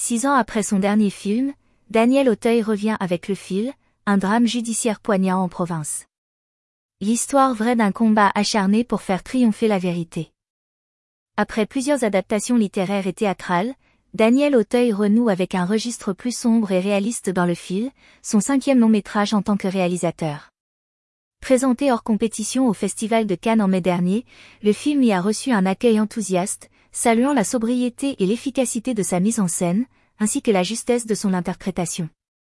6 ans après son dernier film, Daniel Auteuil revient avec Le Fil, un drame judiciaire poignant en province. L'histoire vraie d'un combat acharné pour faire triompher la vérité. Après plusieurs adaptations littéraires et théâtrales, Daniel Auteuil renoue avec un registre plus sombre et réaliste dans Le Fil, son 5e long-métrage en tant que réalisateur. Présenté hors compétition au Festival de Cannes en mai dernier, le film y a reçu un accueil enthousiaste, saluant la sobriété et l'efficacité de sa mise en scène, ainsi que la justesse de son interprétation.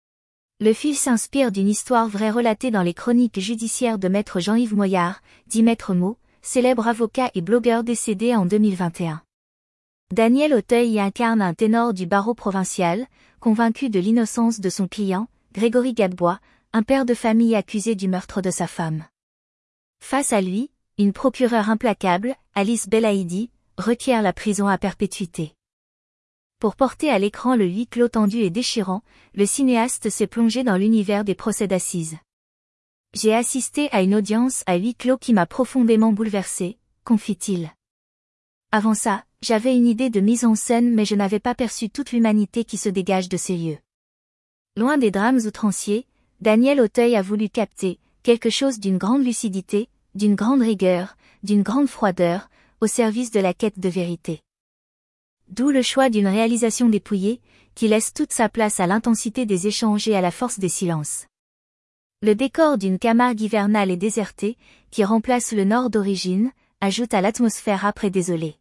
Le Fil s'inspire d'une histoire vraie relatée dans les chroniques judiciaires de Maître Jean-Yves Moyard, dit Maître Mo, célèbre avocat et blogueur décédé en 2021. Daniel Auteuil y incarne un ténor du barreau provincial, convaincu de l'innocence de son client, Grégory Gadebois, un père de famille accusé du meurtre de sa femme. Face à lui, une procureure implacable, Alice Belaïdi, requiert la prison à perpétuité. Pour porter à l'écran le huis clos tendu et déchirant, le cinéaste s'est plongé dans l'univers des procès d'assises. J'ai assisté à une audience à huis clos qui m'a profondément bouleversé, confie-t-il. Avant ça, j'avais une idée de mise en scène mais je n'avais pas perçu toute l'humanité qui se dégage de ces lieux. Loin des drames outranciers, Daniel Auteuil a voulu capter quelque chose d'une grande lucidité, d'une grande rigueur, d'une grande froideur, au service de la quête de vérité. D'où le choix d'une réalisation dépouillée, qui laisse toute sa place à l'intensité des échanges et à la force des silences. Le décor d'une Camargue hivernale et désertée, qui remplace le nord d'origine, ajoute à l'atmosphère âpre et désolée.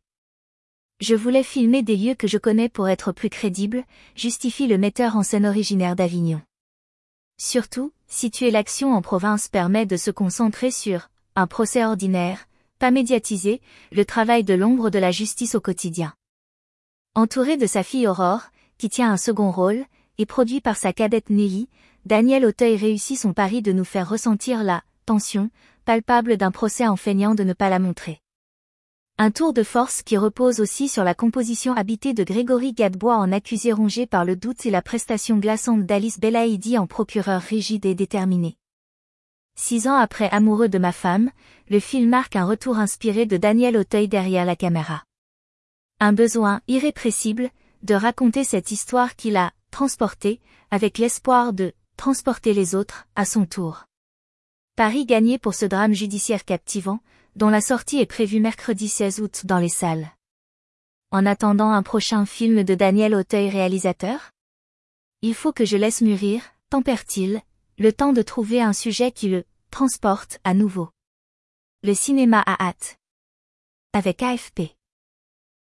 Je voulais filmer des lieux que je connais pour être plus crédible, justifie le metteur en scène originaire d'Avignon. Surtout, situer l'action en province permet de se concentrer sur un procès ordinaire, pas médiatisé, le travail de l'ombre de la justice au quotidien. Entouré de sa fille Aurore, qui tient un second rôle, et produit par sa cadette Nelly, Daniel Auteuil réussit son pari de nous faire ressentir la tension palpable d'un procès en feignant de ne pas la montrer. Un tour de force qui repose aussi sur la composition habitée de Grégory Gadebois en accusé rongé par le doute et la prestation glaçante d'Alice Belaïdi en procureur rigide et déterminé. 6 ans après Amoureux de ma femme, le film marque un retour inspiré de Daniel Auteuil derrière la caméra. Un besoin irrépressible de raconter cette histoire qu'il a transportée, avec l'espoir de transporter les autres à son tour. Pari gagné pour ce drame judiciaire captivant, dont la sortie est prévue mercredi 16 août dans les salles. En attendant un prochain film de Daniel Auteuil réalisateur? Il faut que je laisse mûrir, tempère-t-il, le temps de trouver un sujet qui le transporte à nouveau. Le cinéma a hâte. Avec AFP.